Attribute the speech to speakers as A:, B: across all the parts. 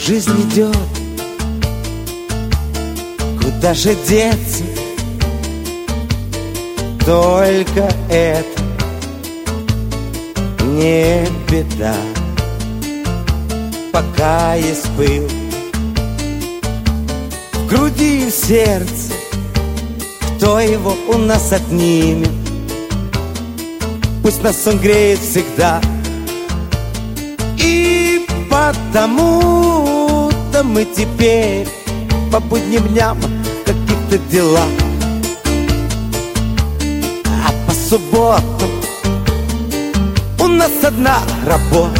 A: Жизнь идет, куда же деться? Только это не беда. Пока есть пыл в груди и в сердце, кто его у нас отнимет? Пусть нас он греет всегда. И потому-то мы теперь по будним дням в каких-то делах, а по субботам у нас одна работа.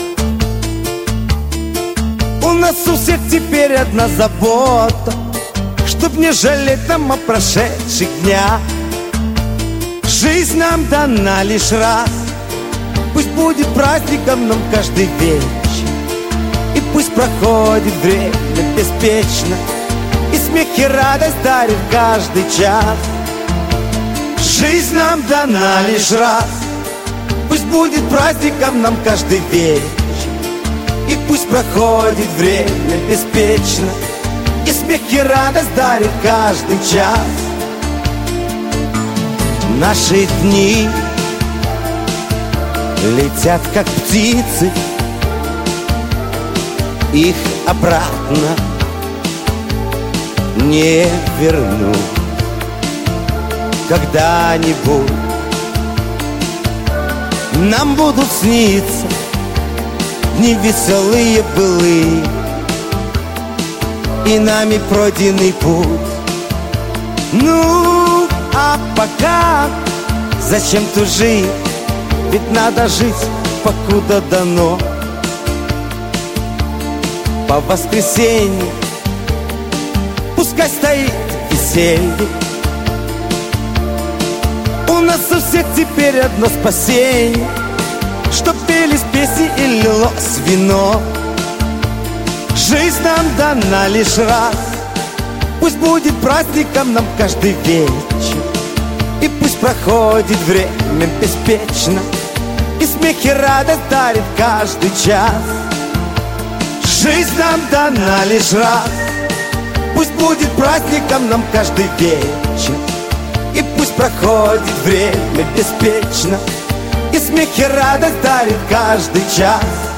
A: У нас у всех теперь одна забота, чтоб не жалеть нам о прошедших днях. Жизнь нам дана лишь раз, пусть будет праздником нам каждый вечер. И пусть проходит время беспечно, и смех и радость дарит каждый час. Жизнь нам дана лишь раз, пусть будет праздником нам каждый вечер. И пусть проходит время беспечно, и смех и радость дарит каждый час. Наши дни летят как птицы, их обратно не верну. Когда-нибудь нам будут сниться дни веселые былые, и нами пройденный путь. Ну, а пока зачем тужить? Ведь надо жить, покуда дано. По воскресенье пускай стоит веселье. У нас у всех теперь одно спасение, чтоб пелись песни и лилось вино. Жизнь нам дана лишь раз, пусть будет праздником нам каждый вечер. И пусть проходит время беспечно, и смех и радость дарит каждый час. Жизнь нам дана лишь раз, пусть будет праздником нам каждый вечер. И пусть проходит время беспечно, и смех и радость дарит каждый час.